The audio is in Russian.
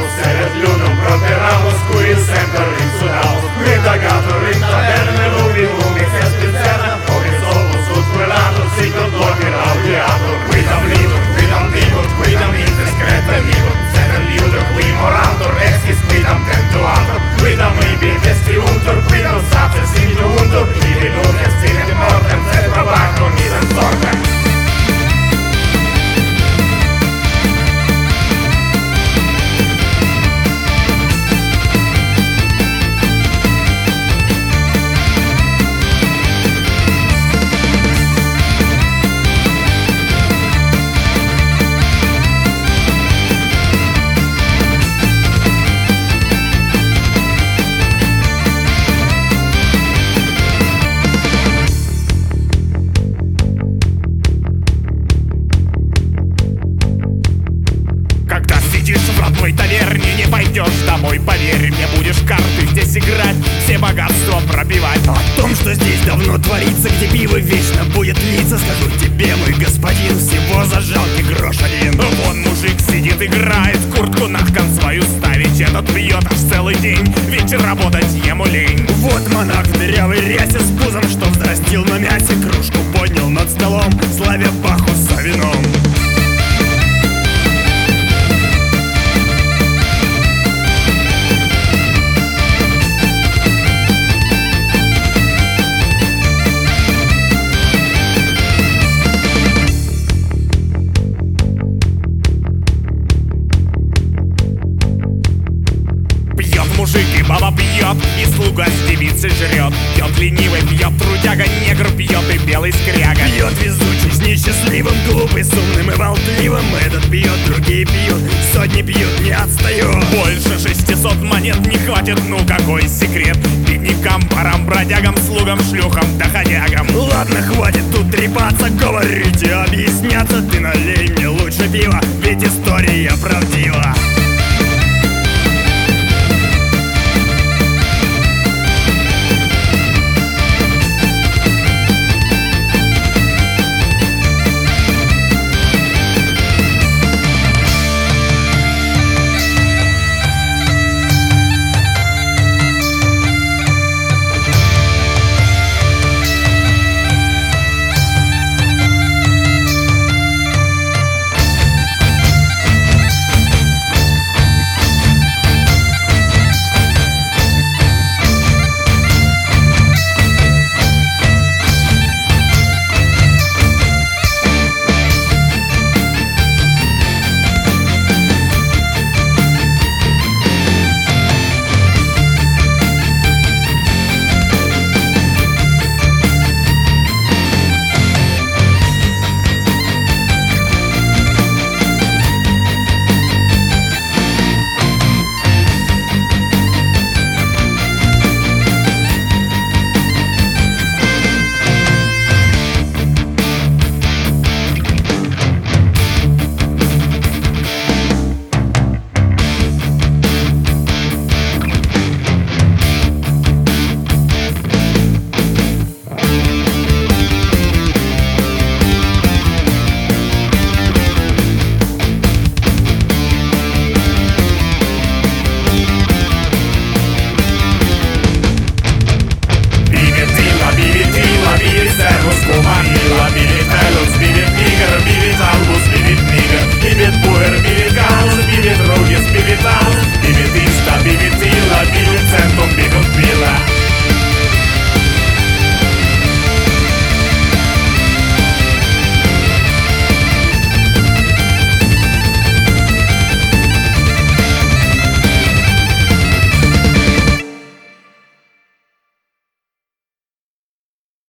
серед людом протирав Москву і центр відсудав. Видагатори таверни, лумі, хеспінцерна, повісову суд квилату, сікор блокер, аудіатор. Видам лідер, видам лідер, видам інтерскрета лідер, серед лідер, виморандор, екскіс, видам тентуатор. Видам і бількесті унтор, видам сапсер, сім'ю унтор, і вілюрня, стілем мортем, це пробакно, мідем сортем. В родной таверне не пойдешь домой, поверь мне, будешь карты здесь играть, все богатства пробивать. О том, что здесь давно творится, где пиво вечно будет литься, скажу тебе, мой господин, всего за жалкий грош один. Вон мужик сидит, играет, куртку на кон свою ставить, этот пьет аж целый день, ведь работать ему лень. Вот монах в дырявой рясе с пузом, что взрастил на мясе, кружку поднял над столом, славя Баху за вином. Мужик и баба пьет, и слуга с девицей жрет. Пьет ленивый, пьет трудяга, негр пьет и белый скряга. Пьет везучий с несчастливым, глупый, с умным и болтливым. Этот пьет, другие пьют, сотни пьют, не отстаю. Больше 600 монет не хватит, ну какой секрет? Беднякам, ворам, бродягам, слугам, шлюхам, доходягам. Ладно, хватит тут трепаться, говорить и объясняться. Ты налей мне лучше пива, ведь история правдива.